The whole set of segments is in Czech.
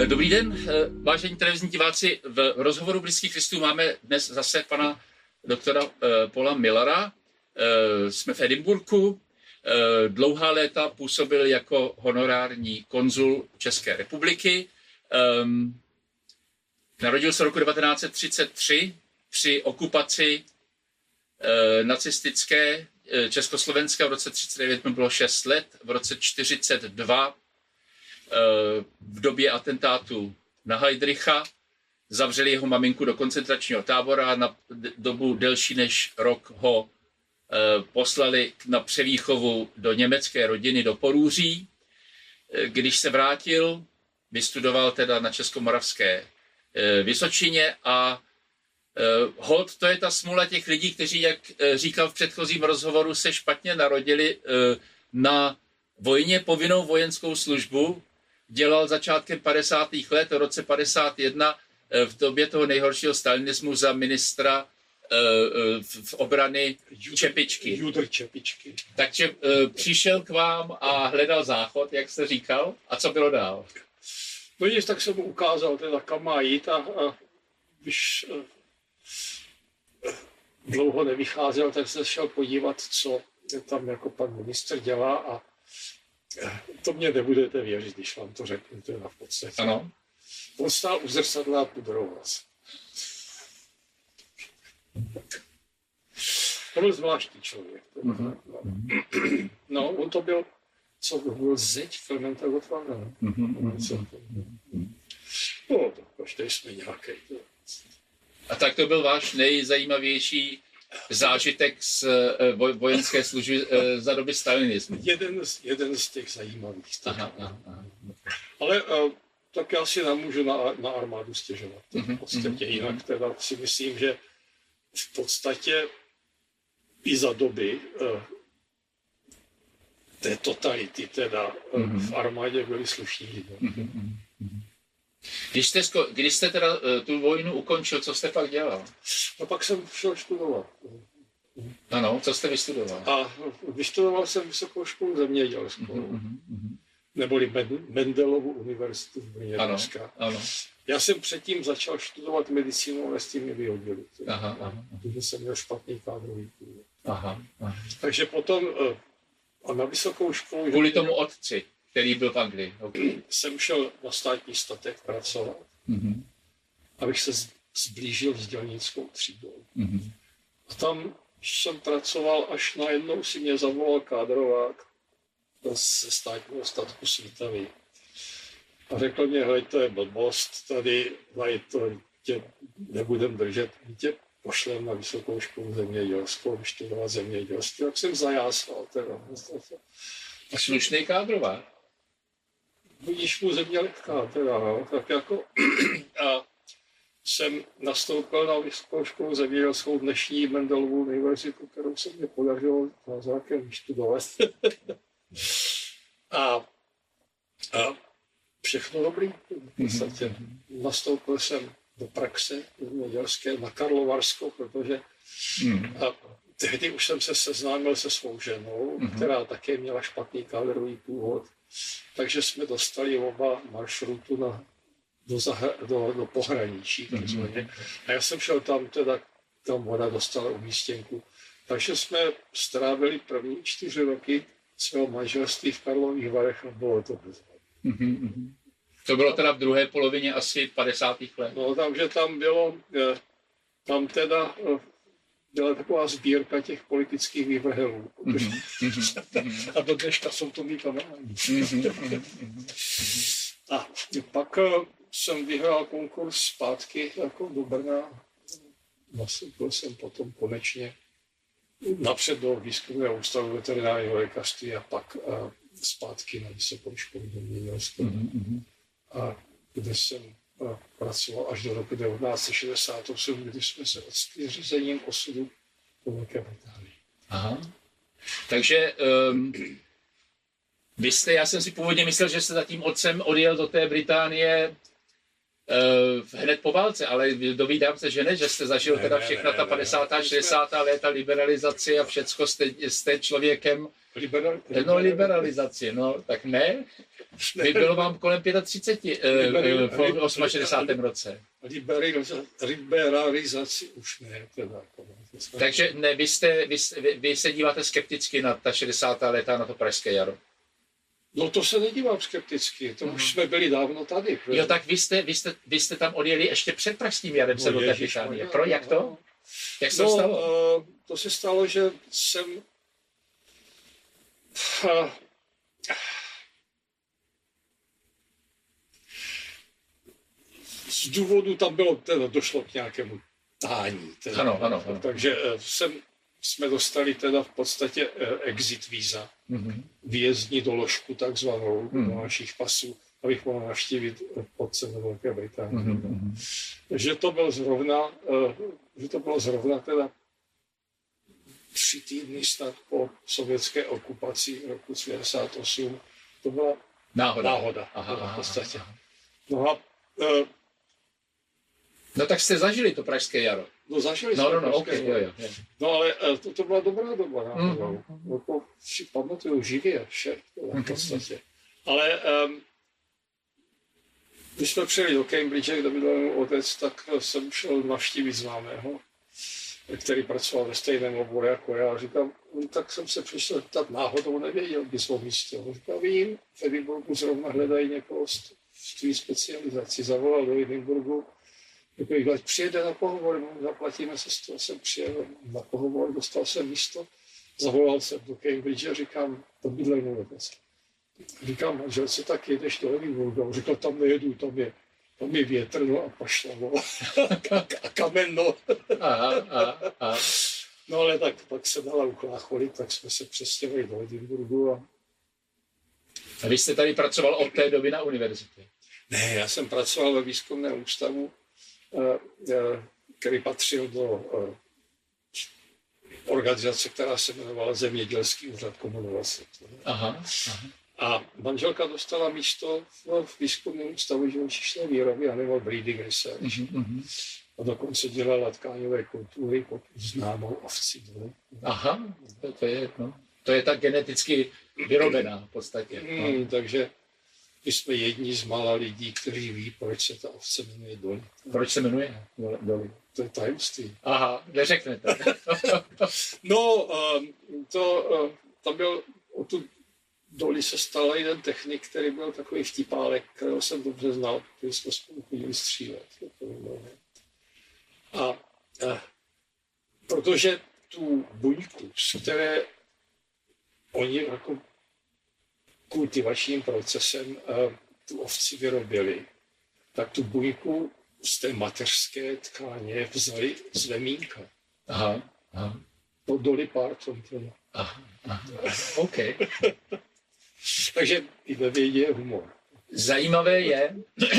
Dobrý den, vážení televizní diváci. V rozhovoru Blízkých Kristů máme dnes zase pana doktora Paula Millera. Jsme v Edinburghu. Dlouhá léta působil jako honorární konzul České republiky. Narodil se roku 1933 při okupaci nacistické Československa. V roce 1939 mu bylo 6 let. V roce 1942 v době atentátu na Heydricha zavřeli jeho maminku do koncentračního tábora a na dobu delší než rok ho poslali na převýchovu do německé rodiny do Porúří. Když se vrátil, vystudoval teda na Českomoravské Vysočině a hod, to je ta smůla těch lidí, kteří, jak říkal v předchozím rozhovoru, se špatně narodili na vojně povinnou vojenskou službu. Dělal začátkem 50. let, v roce 51, v době toho nejhoršího stalinismu za ministra v obrany Čepičky. Judr Čepičky. Takže přišel k vám a hledal záchod, jak jste říkal. A co bylo dál? No nic, tak jsem mu ukázal teda, kam má jít a když dlouho nevycházel, tak se šel podívat, co tam jako pan ministr dělá a to mě nebudete věřit, když vám to řeknu teda v podstatě. Ano. On stál u zrcadla a pudroval se. To byl zvláštní člověk. No, on to byl, co byl zeď fermentagotvaná. No, to každý jsme nějaký. A tak to byl váš nejzajímavější zážitek z vojenské služby za doby stalinismu. Jeden z těch zajímavých. Aha. Ale tak já si nemůžu na armádu stěžovat. V podstatě jinak teda si myslím, že v podstatě i za doby té totality teda v armádě byli slušní lidé. Když jste teda tu vojnu ukončil, co jste pak dělal? A pak jsem šel studovat. Ano, co jste vystudoval? A vystudoval jsem vysokou školu zemědělskou. Neboli Mendelovu univerzitu v Brně. Ano. Já jsem předtím začal studovat medicínu, ale s tím mě vyhodili. Protože jsem měl špatný kádrový původ. Takže potom a na vysokou školu... Kvůli tomu otci, který byl v Anglii. Okay. Jsem šel na státní statek pracovat, abych se zblížil s dělnickou třídou. A tam jsem pracoval, až najednou si mě zavolal kádrovák ze státního statku Svítavy. A řekl mě, hej, to je blbost, tady to tě nebudem držet, my tě pošlem na vysokou školu zemědělskou, vyštudovat zemědělství, tak jsem zajásal. A slušný kádrovák. Budíš mu země lehká, teda, no, tak jako a jsem nastoupil na vysokou školu zemědělskou dnešní Mendelovu univerzitu, kterou se mi podařilo zázrakem vystudovat. a všechno dobrý. V podstatě nastoupil jsem do praxe zemědělské na Karlovarsko, protože tehdy už jsem se seznámil se svou ženou, která také měla špatný kádrový původ. Takže jsme dostali oba maršrutu do pohraničí. A já jsem šel tam, tam ona dostala umístěnku. Takže jsme strávili první 4 roky svého manželství v Karlových Varech a bylo to bezvadné. To bylo teda v druhé polovině asi 50. let. No, takže tam teda byla taková sbírka těch politických vývrhelů. A do dneška jsou to mý kamarádi. A pak jsem vyhrál konkurs zpátky jako do Brna. Nastoupil jsem potom konečně napřed do výzkumného ústavu veterinárního lékařství a pak zpátky na vysokou školu zemědělskou. A kde jsem pracoval až do roku 1968, kdy jsme se odstli řízením osudu do Velké Británii. Takže já jsem si původně myslel, že jste za tím otcem odjel do té Británie hned po válce, ale dovídám se, že ne, že jste zažil teda všechna ta 50. 60. léta liberalizaci a všecko jste člověkem. Liberalizaci, no, tak ne. Bylo vám kolem 65 v 68. roce. Liberalizaci už ne. Teda. Takže ne, vy se díváte skepticky na ta 60. léta, na to Pražské jaro. No to se nedívám skepticky, to už jsme byli dávno tady. Jo, tak vy jste tam odjeli ještě před Pražským jarem se do té Británie. Jak to? Jak se to stalo? To se stalo, že jsem z důvodu tam došlo k nějakému tání. Ano. Takže jsme dostali teda v podstatě exit víza, výjezdní doložku takzvanou do našich pasů, abych mohl navštívit otce do Velké Británie. Že to bylo zrovna teda 3 týdny snad po sovětské okupaci roku 1968. To byla náhoda v podstatě. No tak jste zažili to Pražské jaro. No zažili jsme okay, jo. No ale to byla dobrá doba. No, to si pamatuju živě vše v podstatě. Ale když jsme přijeli do Cambridge, kde byl můj otec, tak jsem šel navštívit známého, který pracoval ve stejném oboru jako já. A říkám, tak jsem se přišel ptat, náhodou nevěděl bys o místě. Říkám, vím, v Edinburghu zrovna hledají někoho v tvý specializaci. Zavolal do Edinburghu. Když přijede na pohovor, zaplatíme se z toho, jsem přijel na pohovor, dostal jsem místo, zavolal jsem do Cambridge a říkám, to bydlej můj otec. Říkám, manželce, tak jedeš do Edinburghu. Říkal, tam nejedu, tam je větrno a pašlavo a kameno. No ale tak se dala uchlácholit, tak jsme se přestěhovali do Edinburghu. A vy jste tady pracoval od té doby na univerzitě? Ne, já jsem pracoval ve výzkumném ústavu, který patřil do organizace, která se jmenovala Zemědělský úřad Komonovace. A manželka dostala místo v výzkumném ústavu živočišné výroby Animal Breeding Research. A dokonce dělala tkáňové kultury pod známou ovcí. To je tak geneticky vyrobená v podstatě. Takže my jsme jedni z mála lidí, kteří ví, proč se ta ovce jmenuje Dolly. Proč se jmenuje Dolly? To je tajemství. Neřeknete. Tam byl odtud Dolly se stal jeden technik, který byl takový vtipálek, kterého jsem dobře znal, protože jsme spolu chodili střílet. Protože tu buňku, z které oni jako kultivačním procesem tu ovci vyrobili, tak tu buňku z té mateřské tkáně vzali z vemínka. To Dolly Parton. OK. Takže i ve vědě je humor. Zajímavé je,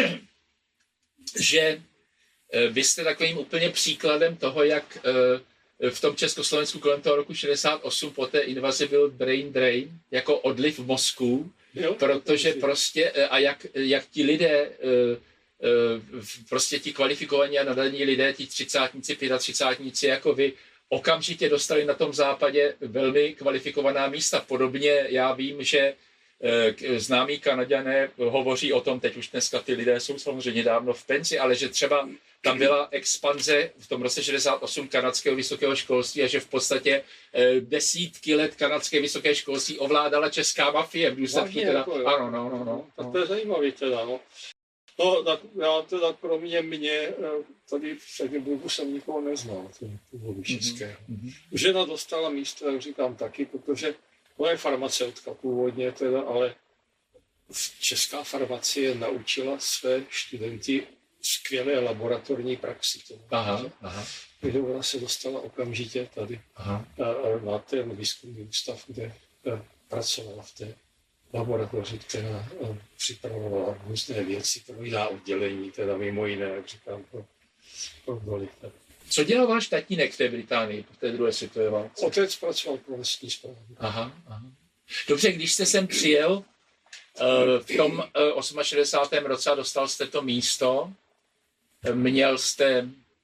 že vy jste takovým úplně příkladem toho, jak v tom Československu kolem toho roku 68 po té invazi byl brain drain, jako odliv mozku, protože prostě a jak ti lidé, prostě ti kvalifikovaní a nadaní lidé, ti 30, 35 jako vy, okamžitě dostali na tom západě velmi kvalifikovaná místa. Podobně já vím, že známí Kanaďané hovoří o tom, teď už dneska ty lidé jsou samozřejmě dávno v penzi, ale že třeba tam byla expanze v tom roce 68 kanadského vysokého školství a že v podstatě desítky let kanadské vysoké školství ovládala česká mafie v důsledku teda. Ano. Tak to je zajímavý teda, no. No, tak já teda kromě mě, tady v Edinburghu jsem nikoho neznal, původu českého. Žena dostala místo, jak říkám taky, protože ona je farmaceutka původně teda, ale česká farmacie naučila své studenty skvělé laboratorní praxi. Takže ona se dostala okamžitě tady na ten výzkumný ústav, kde pracovala v té laboratoři, která připravovala různé věci pro jiná oddělení, teda mimo jiné, jak říkám, pro Dolly. Co dělal váš tatínek v té Británii, v té druhé světové válce? Otec pracoval pro lesní správu. Dobře, když jste sem přijel v tom 68. roce a dostal jste to místo, Měl jste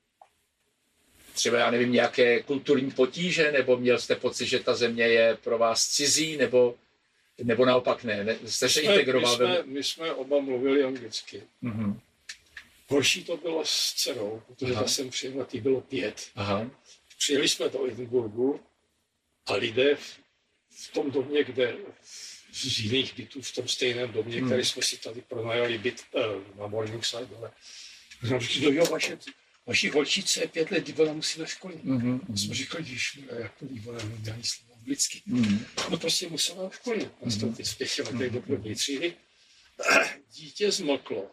třeba, já nevím, nějaké kulturní potíže, nebo měl jste pocit, že ta země je pro vás cizí, nebo naopak ne? Jste se integroval? My jsme oba mluvili anglicky. Mm-hmm. Horší to bylo s dcerou, protože ta jsem přijel, a tý bylo 5. Aha. Přijeli jsme do Edinburghu a lidé v tom domě, kde z jiných bytů, v tom stejném domě, který jsme si tady pronajali byt na Morningside, ale říkali, jo, vaši holčice je 5 let, ona musí do školy. Jsme říkali, jak to ona nemá ani slovo anglicky. No prostě musela do školy. Nastoupit v 5 letech do první třídy. Dítě zmlklo.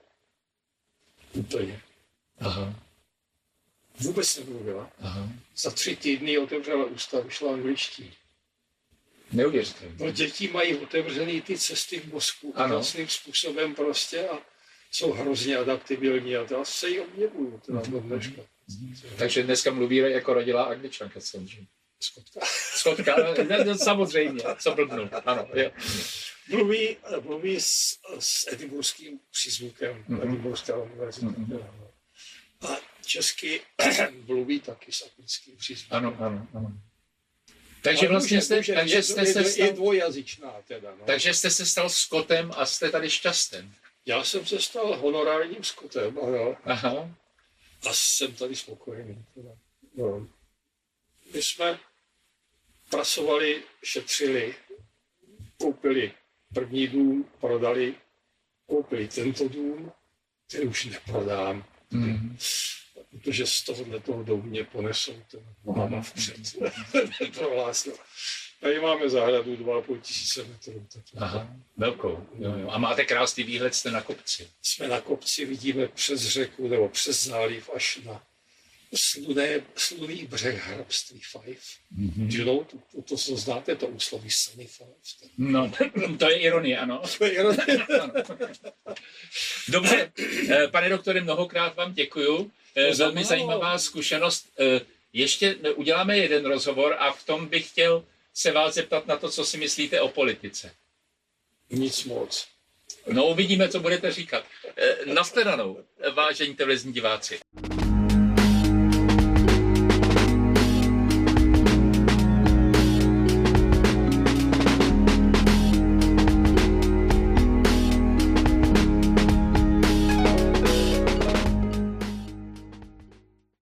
Úplně. Aha. Vůbec nemluvila. Aha. Za 3 týdny otevřela ústa, vyšla angličtí. Neuvěřitelné. No, děti mají otevřený ty cesty v mozku úžasným způsobem prostě a jsou hrozně adaptibilní a to se jí objevují. Takže dneska mluví jako rodilá Angličanka, samozřejmě. Skotka, no, samozřejmě, co blbnu. Ano, jo. Mluví s edinburským přízvukem, Edinburská univerzita. A česky mluví taky s anglickým přízvukem. Ano. Takže vlastně je dvojjazyčná teda. No. Takže jste se stal Skotem a jste tady šťasten. Já jsem se stal honorárním Skotem, ano. Aha. A jsem tady spokojený. Teda. No. My jsme pracovali, šetřili, koupili první dům, prodali, koupili tento dům, který už neprodám. Protože z toho domu mě ponesou ten máma vpřed. Prohlásil. Tady máme zahradu 2,5 tisíce metrů. Aha, velkou. Jo. A máte krásný výhled, jste na kopci. Jsme na kopci, vidíme přes řeku nebo přes záliv až na slunný břeh hrabství Fife. To znáte, to úsloví Sunny Five. No, to je ironie, ano. To je ironie. Dobře, pane doktore, mnohokrát vám děkuju. Velmi zajímavá zkušenost. Ještě uděláme jeden rozhovor a v tom bych chtěl se vás zeptat na to, co si myslíte o politice. Nic moc. No, uvidíme, co budete říkat. Nashledanou, vážení televizní diváci.